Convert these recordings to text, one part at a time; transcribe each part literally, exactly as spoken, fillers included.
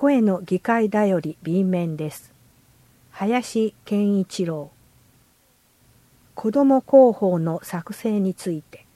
声の議会だより B 面です。林健一郎。子ども広報の作成について。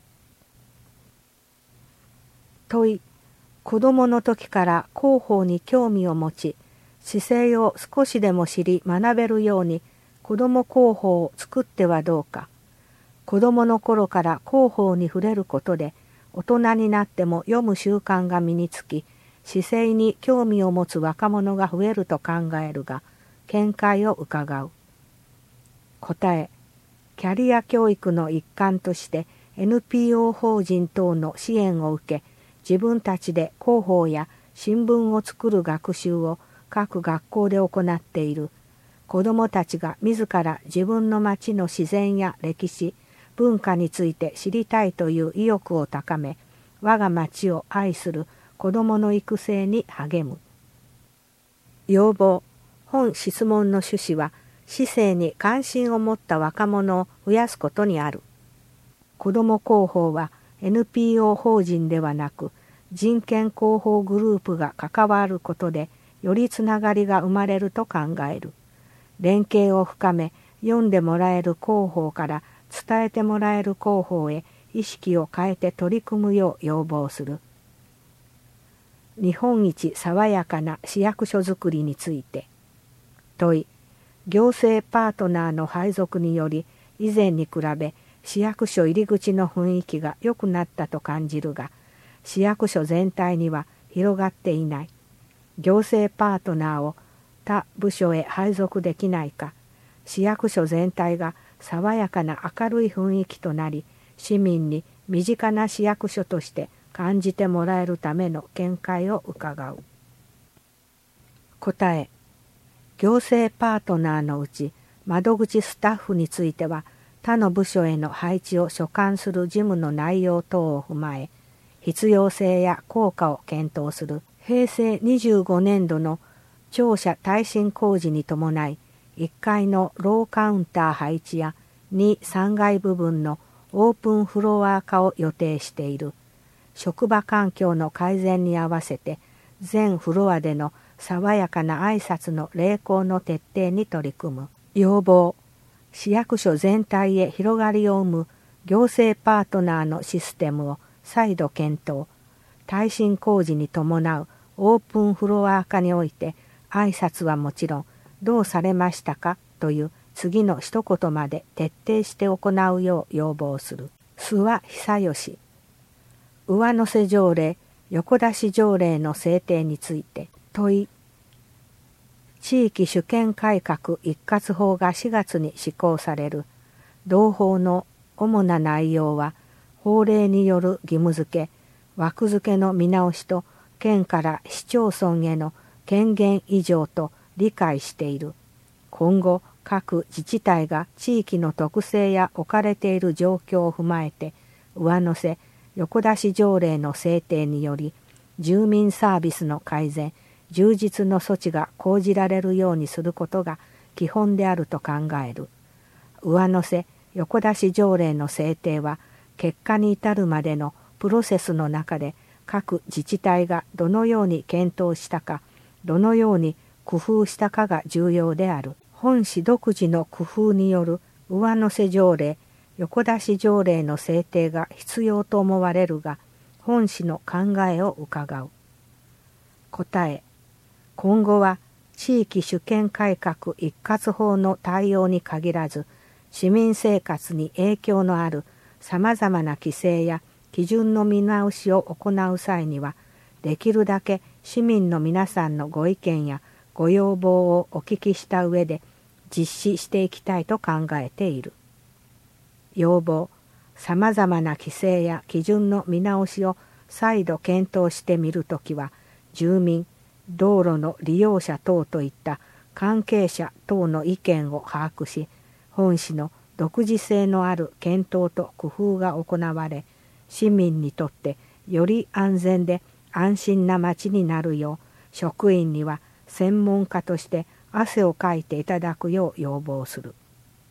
問い。子どもの時から広報に興味を持ち、姿勢を少しでも知り学べるように子ども広報を作ってはどうか。子どもの頃から広報に触れることで、大人になっても読む習慣が身につき、姿勢に興味を持つ若者が増えると考えるが、見解を伺う。答え。キャリア教育の一環として エヌピーオー 法人等の支援を受け、自分たちで広報や新聞を作る学習を各学校で行っている。子どもたちが自ら自分の町の自然や歴史、文化について知りたいという意欲を高め、我が町を愛する子どもの育成に励む。要望。本質問の趣旨は、市政に関心を持った若者を増やすことにある。子ども広報は エヌピーオー 法人ではなく、人権広報グループが関わることで、よりつながりが生まれると考える。連携を深め、読んでもらえる広報から伝えてもらえる広報へ意識を変えて取り組むよう要望する。日本一爽やかな市役所づくりについて。問い。行政パートナーの配属により、以前に比べ市役所入り口の雰囲気が良くなったと感じるが、市役所全体には広がっていない。行政パートナーを他部署へ配属できないか、市役所全体が爽やかな明るい雰囲気となり、市民に身近な市役所として感じてもらえるための見解を伺う。答え。行政パートナーのうち窓口スタッフについては、他の部署への配置を所管する事務の内容等を踏まえ、必要性や効果を検討する。へいせいにじゅうごねんどの庁舎耐震工事に伴い、いっかいのローカウンター配置やに、さんがい部分のオープンフロア化を予定している。職場環境の改善に合わせて、全フロアでの爽やかな挨拶の励行の徹底に取り組む。要望。市役所全体へ広がりを生む行政パートナーのシステムを再度検討。耐震工事に伴うオープンフロア化において、挨拶はもちろん、どうされましたかという次の一言まで徹底して行うよう要望する。諏訪久義。上乗せ条例、横出し条例の制定について。問い。地域主権改革一括法がしがつに施行される。同法の主な内容は、法令による義務付け、枠付けの見直しと、県から市町村への権限移譲と理解している。今後、各自治体が地域の特性や置かれている状況を踏まえて、上乗せ、横出し条例の制定により、住民サービスの改善、充実の措置が講じられるようにすることが基本であると考える。上乗せ、横出し条例の制定は、結果に至るまでのプロセスの中で各自治体がどのように検討したか、どのように工夫したかが重要である。本市独自の工夫による上乗せ条例、横出し条例の制定が必要と思われるが、本市の考えを伺う。答え。今後は地域主権改革一括法の対応に限らず、市民生活に影響のあるさまざまな規制や基準の見直しを行う際には、できるだけ市民の皆さんのご意見やご要望をお聞きした上で実施していきたいと考えている。要望。さまざまな規制や基準の見直しを再度検討してみるときは、住民、道路の利用者等といった関係者等の意見を把握し、本市の独自性のある検討と工夫が行われ、市民にとってより安全で安心な町になるよう、職員には専門家として汗をかいていただくよう要望する。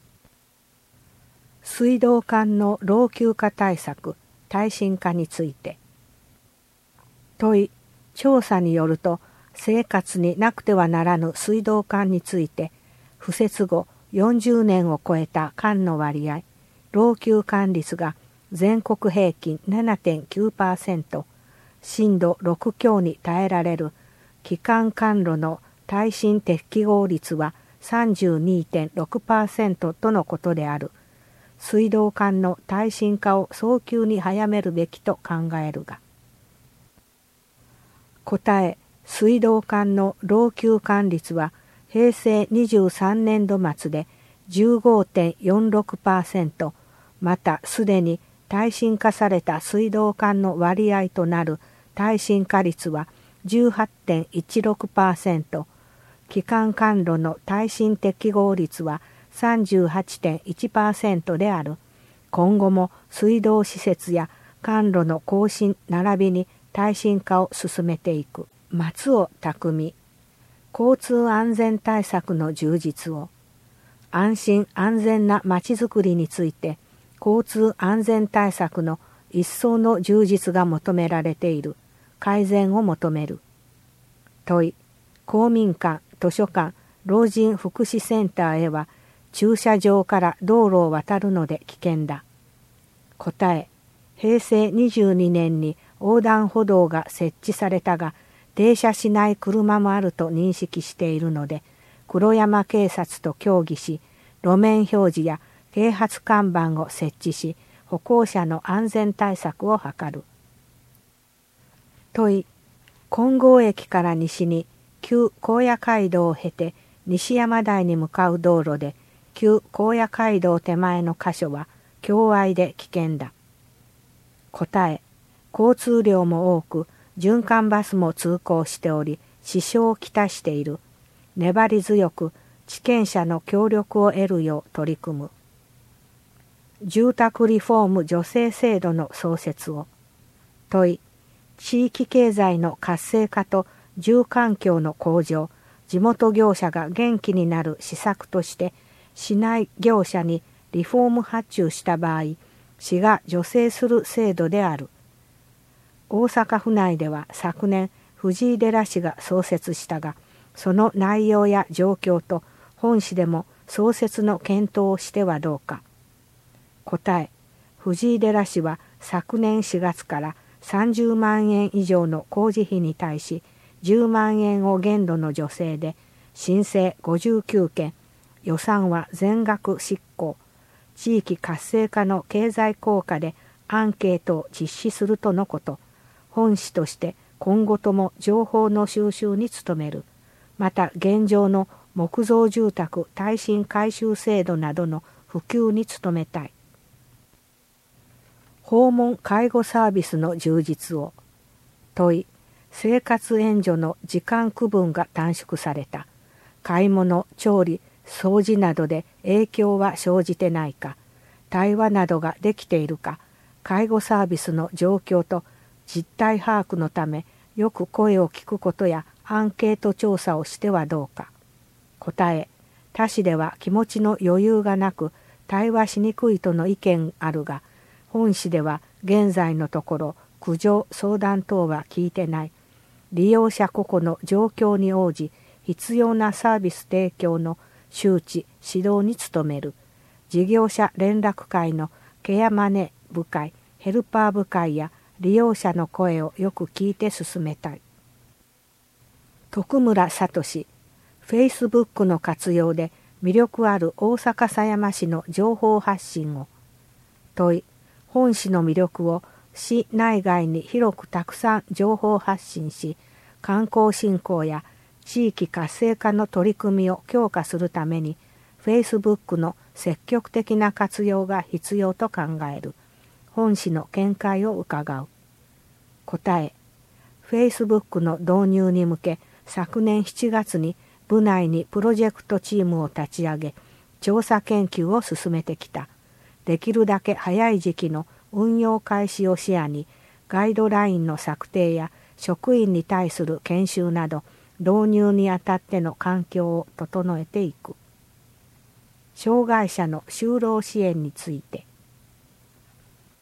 水道管の老朽化対策、耐震化について。問い。調査によると、 生活になくてはならぬ水道管について、敷設後よんじゅうねんを超えた管の割合、老朽管率が全国平均 ななてんきゅうパーセント、震度ろく強に耐えられる基幹管路の耐震適合率は さんじゅうにてんろくパーセント とのことである。水道管の耐震化を早急に早めるべきと考えるが。答え、水道管の老朽管率はへいせいにじゅうさんねんど末で じゅうごてんよんろくパーセント、またすでに耐震化された水道管の割合となる耐震化率は じゅうはちてんいちろくパーセント、基幹管路の耐震適合率は さんじゅうはちてんいちパーセント である。今後も水道施設や管路の更新並びに耐震化を進めていく。松尾匠、交通安全対策の充実を。安心安全なまちづくりについて、交通安全対策の一層の充実が求められている。改善を求める。問い、公民館、図書館、老人福祉センターへは駐車場から道路を渡るので危険だ。答え、へいせいにじゅうにねんに横断歩道が設置されたが、停車しない車もあると認識しているので、黒山警察と協議し、路面表示や啓発看板を設置し、歩行者の安全対策を図る。問い、金剛駅から西に旧高野街道を経て西山台に向かう道路で、旧高野街道手前の箇所は狭隘で危険だ。答え、交通量も多く、循環バスも通行しており、支障をきたしている。粘り強く地権者の協力を得るよう取り組む。住宅リフォーム助成制度の創設を。問い、地域経済の活性化と住環境の向上、地元業者が元気になる施策として、市内業者にリフォーム発注した場合、市が助成する制度である。大阪府内では昨年、藤井寺市が創設したが、その内容や状況と本市でも創設の検討をしてはどうか。答え、藤井寺市は昨年しがつからさんじゅうまんえん以上の工事費に対しじゅうまんえんを限度の助成で申請ごじゅうきゅうけん、予算は全額執行、地域活性化の経済効果でアンケートを実施するとのこと。本市として今後とも情報の収集に努める。また現状の木造住宅耐震改修制度などの普及に努めたい。訪問介護サービスの充実を。問い、生活援助の時間区分が短縮された。買い物、調理、掃除などで影響は生じてないか。対話などができているか。介護サービスの状況と実態把握のためよく声を聞くことやアンケート調査をしてはどうか。答え、他市では気持ちの余裕がなく対話しにくいとの意見あるが、本市では現在のところ苦情相談等は聞いてない。利用者個々の状況に応じ必要なサービス提供の周知指導に努める。事業者連絡会のケアマネ部会、ヘルパー部会や利用者の声をよく聞いて進めたい。徳村聡、フェイスブックの活用で魅力ある大阪狭山市の情報発信を。問い、本市の魅力を市内外に広くたくさん情報発信し、観光振興や地域活性化の取り組みを強化するために、フェイスブックの積極的な活用が必要と考える。本市の見解を伺う。答え、フェイスブックの導入に向け、昨年しちがつに部内にプロジェクトチームを立ち上げ、調査研究を進めてきた。できるだけ早い時期の運用開始を視野に、ガイドラインの策定や職員に対する研修など、導入にあたっての環境を整えていく。障害者の就労支援について。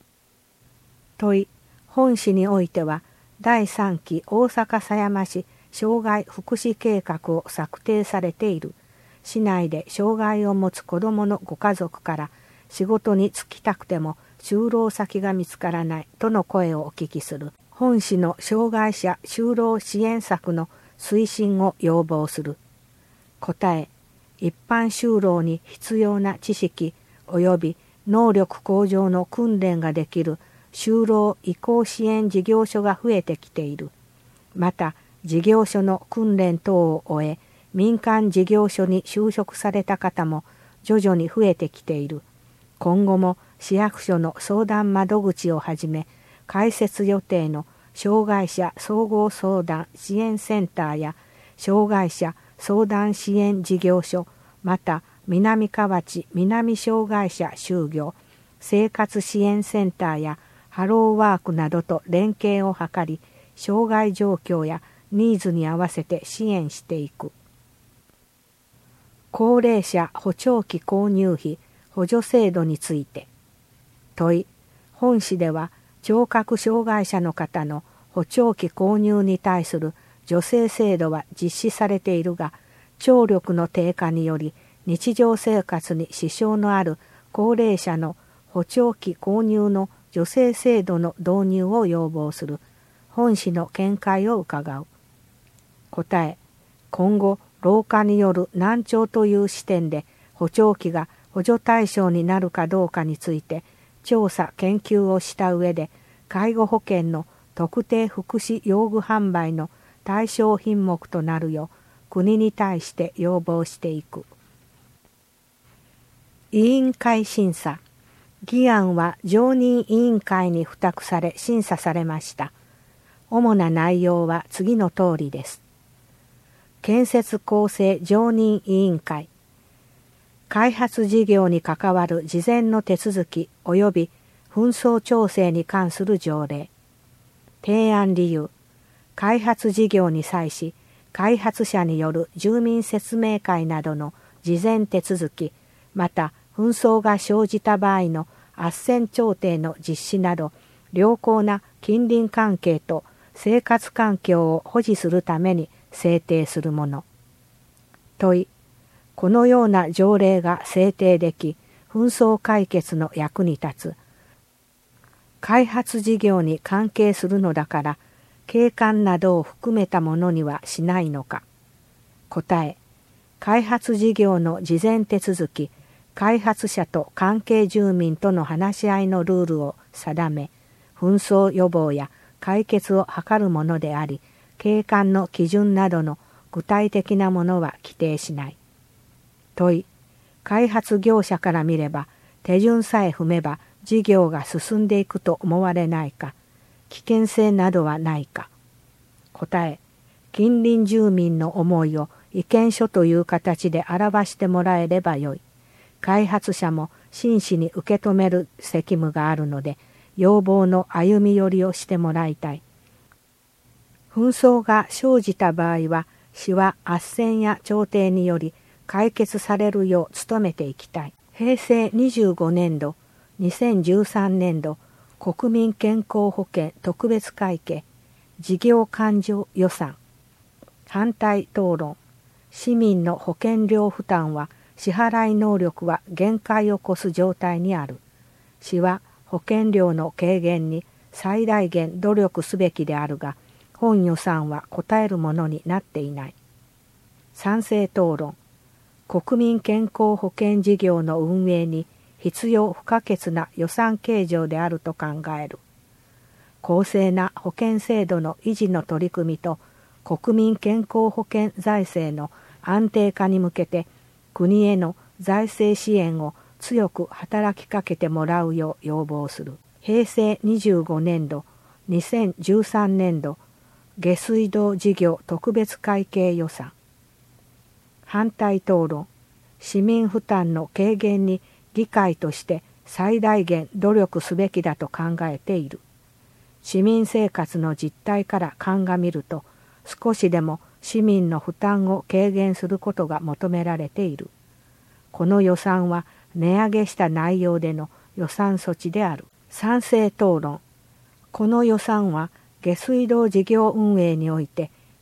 問い、本市においては、だいさんき大阪狭山市障害福祉計画を策定されている。市内で障害を持つ子どものご家族から仕事に就きたくても就労先が見つからないとの声をお聞きする。本市の障害者就労支援策の推進を要望する。答え、一般就労に必要な知識及び能力向上の訓練ができる就労移行支援事業所が増えてきている。また、事業所の訓練等を終え、民間事業所に就職された方も徐々に増えてきている。今後も市役所の相談窓口をはじめ、開設予定の障害者総合相談支援センターや障害者相談支援事業所、また南河内南障害者就業生活支援センターやハローワークなどと連携を図り、障害状況やニーズに合わせて支援していく。高齢者補聴器購入費補助制度について。問い、本市では聴覚障害者の方の補聴器購入に対する助成制度は実施されているが、聴力の低下により日常生活に支障のある高齢者の補聴器購入の助成制度の導入を要望する。本市の見解を伺う。答え、今後老化による難聴という視点で補聴器が補助対象になるかどうかについて調査研究をした上で、介護保険の特定福祉用具販売の対象品目となるよう国に対して要望していく。委員会審査。議案は常任委員会に付託され審査されました。主な内容は次の通りです。建設構成常任委員会。開発事業に関わる事前の手続き及び紛争調整に関する条例。提案理由。開発事業に際し、開発者による住民説明会などの事前手続き、また紛争が生じた場合の斡旋調停の実施など、良好な近隣関係と生活環境を保持するために制定するもの。問い、このような条例が制定でき、紛争解決の役に立つ。開発事業に関係するのだから、景観などを含めたものにはしないのか。答え、開発事業の事前手続き、開発者と関係住民との話し合いのルールを定め、紛争予防や解決を図るものであり、景観の基準などの具体的なものは規定しない。問い、開発業者から見れば、手順さえ踏めば事業が進んでいくと思われないか、危険性などはないか。答え、近隣住民の思いを意見書という形で表してもらえればよい。開発者も真摯に受け止める責務があるので、要望の歩み寄りをしてもらいたい。紛争が生じた場合は、市は斡旋や調停により解決されるよう努めていきたい。平成にじゅうごねんど、にせんじゅうさんねんど国民健康保険特別会計事業勘定予算。反対討論。市民の保険料負担は支払い能力は限界を超す状態にある。市は保険料の軽減に最大限努力すべきであるが、本予算は応えるものになっていない。賛成討論。国民健康保険事業の運営に必要不可欠な予算計上であると考える。公正な保険制度の維持の取り組みと国民健康保険財政の安定化に向けて国への財政支援を強く働きかけてもらうよう要望する。平成にじゅうごねんど、にせんじゅうさんねんど下水道事業特別会計予算。反対討論。市民負担の軽減に議会として最大限努力すべきだと考えている。市民生活の実態から鑑みると、少しでも市民の負担を軽減することが求められている。この予算は値上げした内容での予算措置である。賛成討論。この予算は下水道事業運営において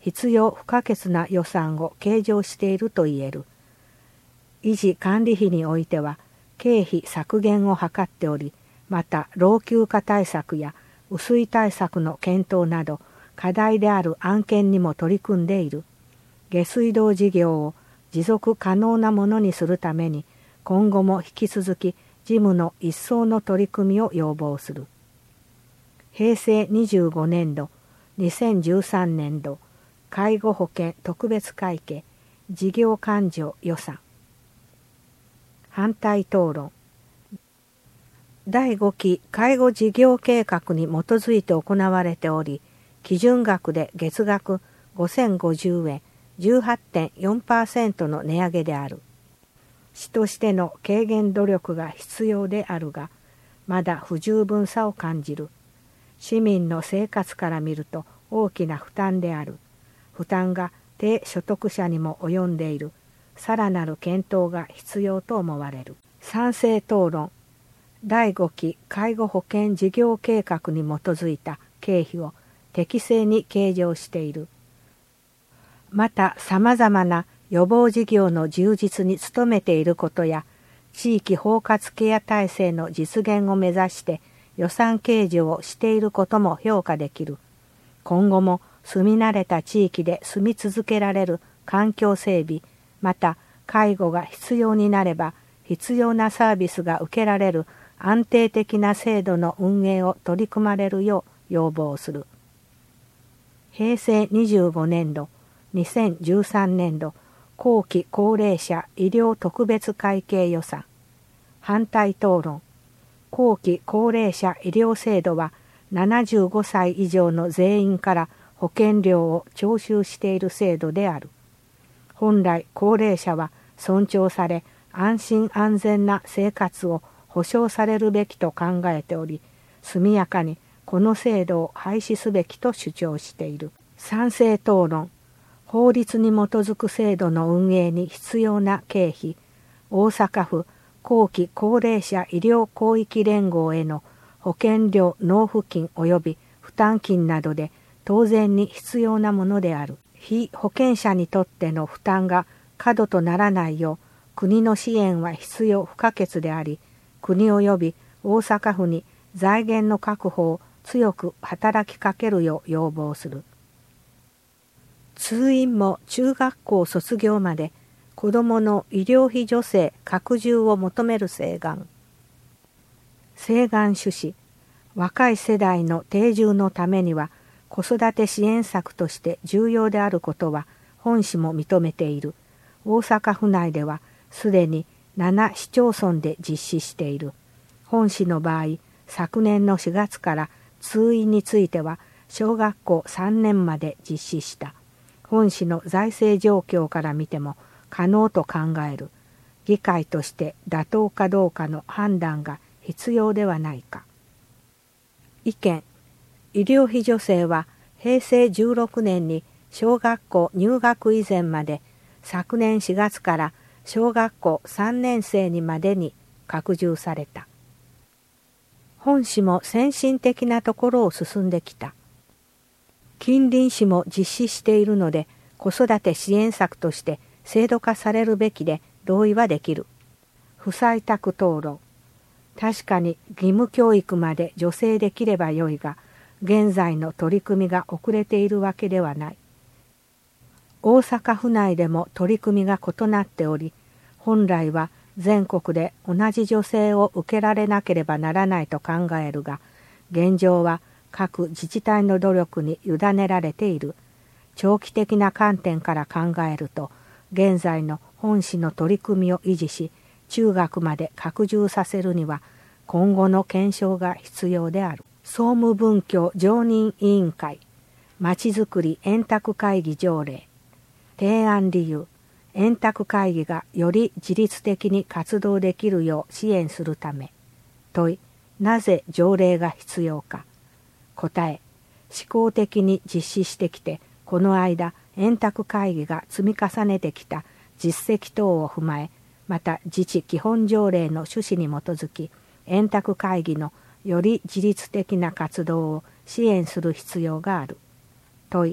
必要不可欠な予算を計上していると言える。維持管理費においては経費削減を図っており、また老朽化対策や雨水対策の検討など課題である案件にも取り組んでいる。下水道事業を持続可能なものにするために今後も引き続き事務の一層の取り組みを要望する。へいせいにじゅうごねんど、にせんじゅうさんねんど介護保険特別会計事業勘定予算。反対討論。だいごき介護事業計画に基づいて行われており、基準額で月額ごせんごじゅうえん じゅうはちてんよんパーセント の値上げである。市としての軽減努力が必要であるが、まだ不十分さを感じる。市民の生活から見ると大きな負担である。負担が低所得者にも及んでいる。さらなる検討が必要と思われる。賛成討論。だいごき介護保険事業計画に基づいた経費を適正に計上している。またさまざまな予防事業の充実に努めていることや、地域包括ケア体制の実現を目指して予算計上をしていることも評価できる。今後も住み慣れた地域で住み続けられる環境整備、また介護が必要になれば必要なサービスが受けられる安定的な制度の運営を取り組まれるよう要望する。へいせいにじゅうごねんど、にせんじゅうさんねんど後期高齢者医療特別会計予算。反対討論。後期高齢者医療制度はななじゅうごさい以上の全員から保険料を徴収している制度である。本来高齢者は尊重され安心安全な生活を保障されるべきと考えており、速やかにこの制度を廃止すべきと主張している。賛成討論。法律に基づく制度の運営に必要な経費、大阪府後期高齢者医療広域連合への保険料納付金及び負担金などで当然に必要なものである。被保険者にとっての負担が過度とならないよう国の支援は必要不可欠であり、国及び大阪府に財源の確保を強く働きかけるよう要望する。通院も中学校卒業まで子どもの医療費助成拡充を求める請願。請願趣旨。若い世代の定住のためには子育て支援策として重要であることは本市も認めている。大阪府内ではすでになな市町村で実施している。本市の場合、昨年のしがつから通院については小学校さんねんまで実施した。本市の財政状況から見ても可能と考える。議会として妥当かどうかの判断が必要ではないか。意見。医療費助成はへいせいじゅうろくねんに小学校入学以前まで、昨年しがつから小学校さんねんせいにまでに拡充された。本市も先進的なところを進んできた。近隣市も実施しているので、子育て支援策として制度化されるべきで同意はできる。不採択討論。確かに義務教育まで助成できればよいが、現在の取り組みが遅れているわけではない。大阪府内でも取り組みが異なっており、本来は全国で同じ助成を受けられなければならないと考えるが、現状は各自治体の努力に委ねられている。長期的な観点から考えると、現在の本市の取り組みを維持し、中学まで拡充させるには、今後の検証が必要である。総務文教常任委員会、まちづくり円卓会議条例。提案理由。円卓会議がより自律的に活動できるよう支援するため。問い。なぜ条例が必要か。答え。思考的に実施してきて、この間円卓会議が積み重ねてきた実績等を踏まえ、また自治基本条例の趣旨に基づき、円卓会議のより自律的な活動を支援する必要がある。問い。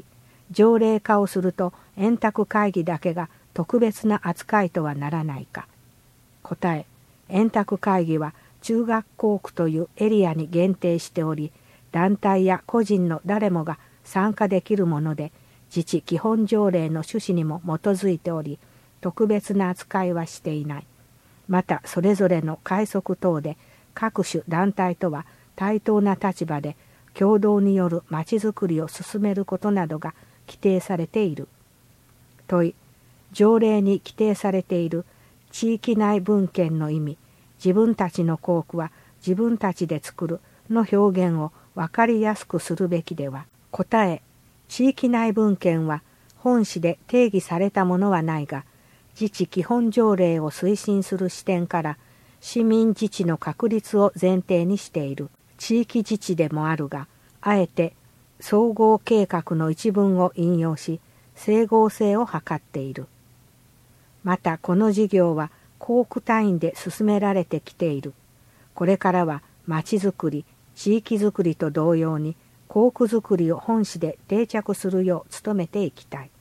条例化をすると円卓会議だけが特別な扱いとはならないか。答え、円卓会議は中学校区というエリアに限定しており、団体や個人の誰もが参加できるもので、自治基本条例の趣旨にも基づいており、特別な扱いはしていない。またそれぞれの会則等で各種団体とは対等な立場で共同によるまちづくりを進めることなどが規定されている。問い、条例に規定されている地域内分権の意味、自分たちの校区は自分たちで作るの表現を分かりやすくするべきでは。答え、地域内分権は本誌で定義されたものはないが、自治基本条例を推進する視点から市民自治の確立を前提にしている。地域自治でもあるが、あえて総合計画の一文を引用し、整合性を図っている。またこの事業は校区単位で進められてきている。これからはまちづくり、地域づくりと同様に校区づくりを本市で定着するよう努めていきたい。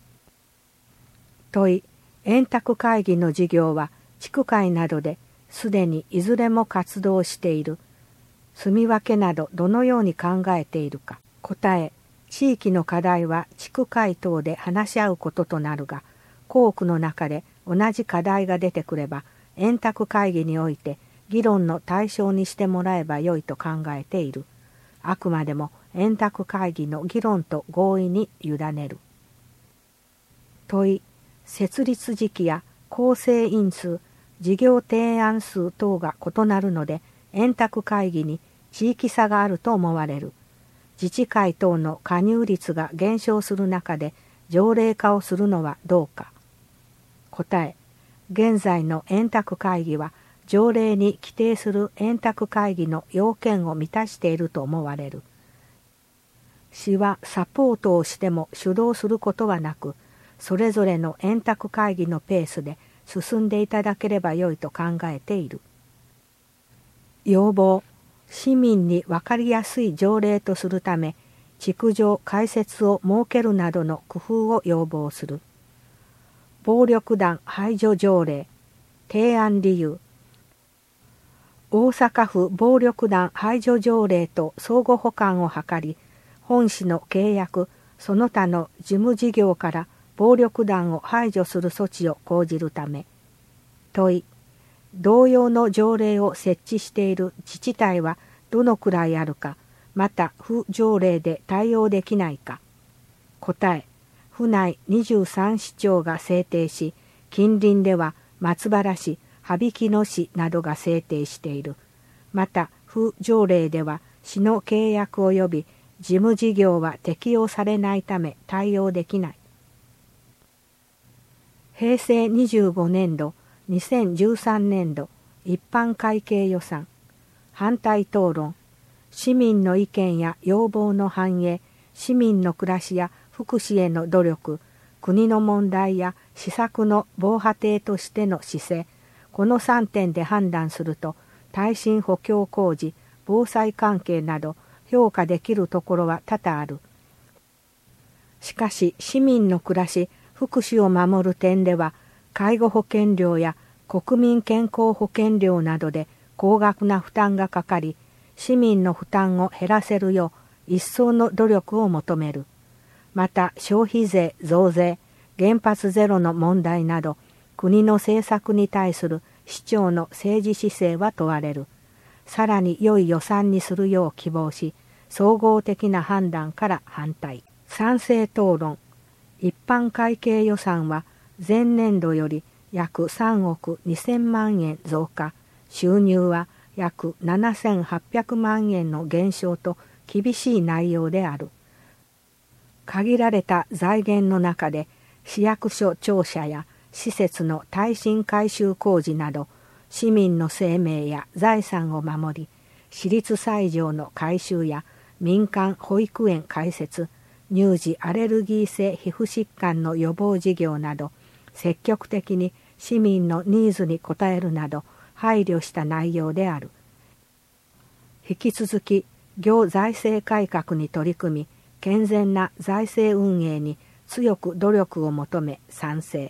問い、円卓会議の事業は地区会などですでにいずれも活動している。住み分けなどどのように考えているか。答え、地域の課題は地区会等で話し合うこととなるが、校区の中で同じ課題が出てくれば円卓会議において議論の対象にしてもらえばよいと考えている。あくまでも円卓会議の議論と合意に委ねる。問い、設立時期や構成員数、事業提案数等が異なるので円卓会議に地域差があると思われる。自治会等の加入率が減少する中で条例化をするのはどうか。答え、現在の円卓会議は条例に規定する円卓会議の要件を満たしていると思われる。市はサポートをしても主導することはなく、それぞれの円卓会議のペースで進んでいただければよいと考えている。要望、市民に分かりやすい条例とするため、地区上開設を設けるなどの工夫を要望する。暴力団排除条例、提案理由。大阪府暴力団排除条例と相互補完を図り、本市の契約、その他の事務事業から暴力団を排除する措置を講じるため。問い、同様の条例を設置している自治体はどのくらいあるか、また府条例で対応できないか。答え、府内にじゅうさん市町が制定し、近隣では松原市、羽曳野市などが制定している。また府条例では市の契約及び事務事業は適用されないため対応できない。へいせいにじゅうごねんど、にせんじゅうさんねんど一般会計予算。反対討論。市民の意見や要望の反映、市民の暮らしや福祉への努力、国の問題や施策の防波堤としての姿勢、このさんてんで判断すると、耐震補強工事、防災関係など評価できるところは多々ある。しかし市民の暮らし、福祉を守る点では、介護保険料や国民健康保険料などで高額な負担がかかり、市民の負担を減らせるよう一層の努力を求める。また消費税増税、原発ゼロの問題など、国の政策に対する市長の政治姿勢は問われる。さらに良い予算にするよう希望し、総合的な判断から反対。賛成討論。一般会計予算は前年度より約さんおくにせんまんえん増加、収入は約ななせんはっぴゃくまんえんの減少と厳しい内容である。限られた財源の中で市役所庁舎や施設の耐震改修工事など、市民の生命や財産を守り、私立斎場の改修や民間保育園開設、乳児アレルギー性皮膚疾患の予防事業など、積極的に市民のニーズに応えるなど配慮した内容である。引き続き行財政改革に取り組み、 健全な財政運営に強く努力を求め賛成。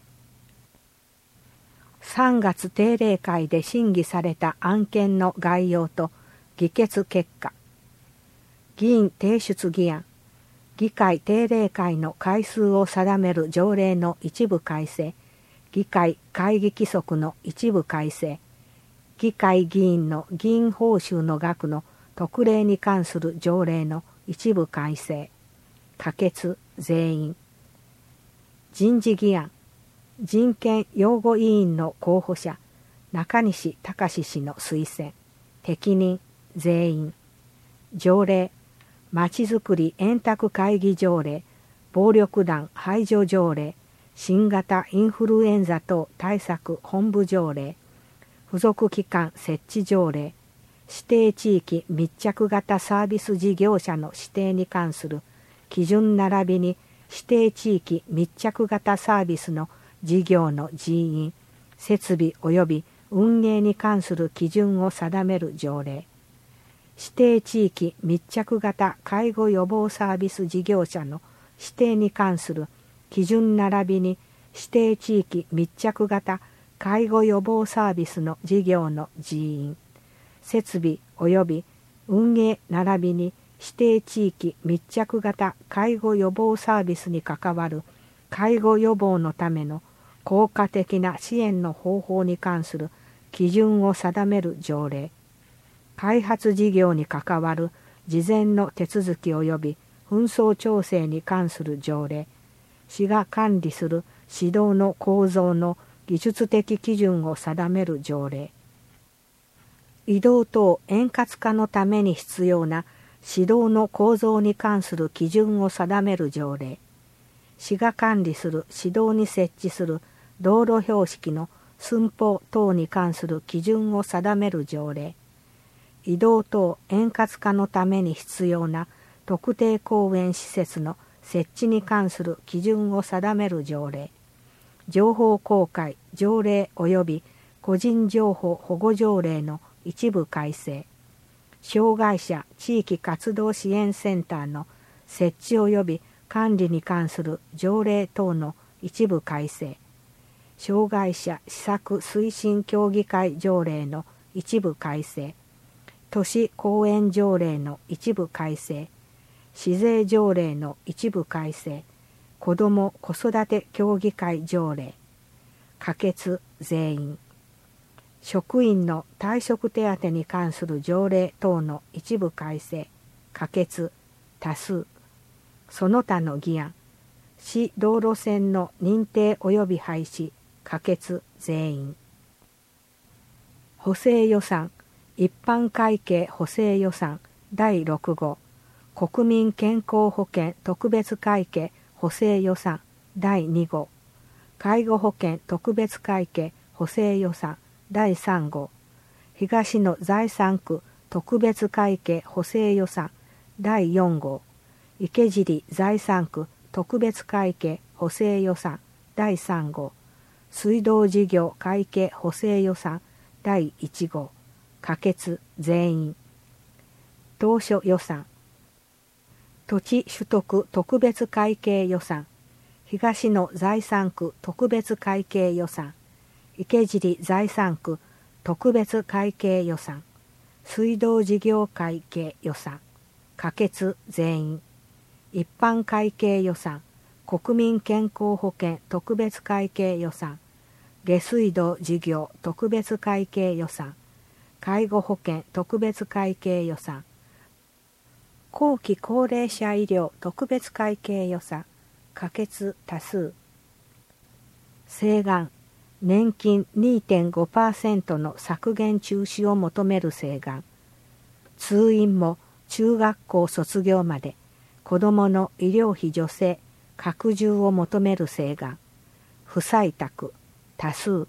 さんがつ定例会で審議された案件の概要と議決結果。議員提出議案。議会定例会の回数を定める条例の一部改正。議会会議規則の一部改正。議会議員の議員報酬の額の特例に関する条例の一部改正。可決全員。人事議案。人権擁護委員の候補者中西隆氏の推薦。適任全員。条例。まちづくり円卓会議条例。暴力団排除条例。新型インフルエンザ等対策本部条例。付属機関設置条例。指定地域密着型サービス事業者の指定に関する基準並びに指定地域密着型サービスの事業の人員、設備及び運営に関する基準を定める条例。指定地域密着型介護予防サービス事業者の指定に関する基準並びに指定地域密着型介護予防サービスの事業の人員、設備及び運営並びに指定地域密着型介護予防サービスに関わる介護予防のための効果的な支援の方法に関する基準を定める条例。開発事業に関わる事前の手続き及び紛争調整に関する条例。市が管理する指導の構造の技術的基準を定める条例。移動等円滑化のために必要な指導の構造に関する基準を定める条例。市が管理する指導に設置する道路標識の寸法等に関する基準を定める条例。移動等円滑化のために必要な特定公園施設の設置に関する基準を定める条例。情報公開条例及び個人情報保護条例の一部改正。障害者地域活動支援センターの設置及び管理に関する条例等の一部改正。障害者施策推進協議会条例の一部改正。都市公園条例の一部改正。市税条例の一部改正。子ども子育て協議会条例。可決全員。職員の退職手当に関する条例等の一部改正。可決多数。その他の議案。市道路線の認定及び廃止。可決全員。補正予算。一般会計補正予算だいろく号。国民健康保険特別会計補正予算だいに号。介護保険特別会計補正予算だいさん号。東野財産区特別会計補正予算だいよん号。池尻財産区特別会計補正予算だいさん号。水道事業会計補正予算だいいち号。可決全員。当初予算。土地取得特別会計予算。東野財産区特別会計予算。池尻財産区特別会計予算。水道事業会計予算。可決全員。一般会計予算。国民健康保険特別会計予算。下水道事業特別会計予算。介護保険特別会計予算。後期高齢者医療特別会計予算。可決多数。請願。年金 にてんごパーセント の削減中止を求める請願。通院も中学校卒業まで子どもの医療費助成拡充を求める請願。不採択多数。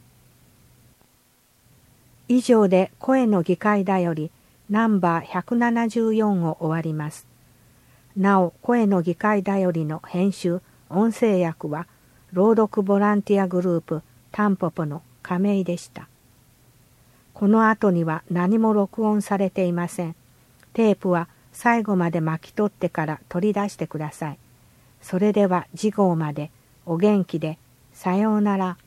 以上で声の議会だよりナンバーひゃくななじゅうよんを終わります。なお、声の議会だよりの編集、音声訳は朗読ボランティアグループタンポポの亀井でした。この後には何も録音されていません。テープは最後まで巻き取ってから取り出してください。それでは次号までお元気で。さようなら。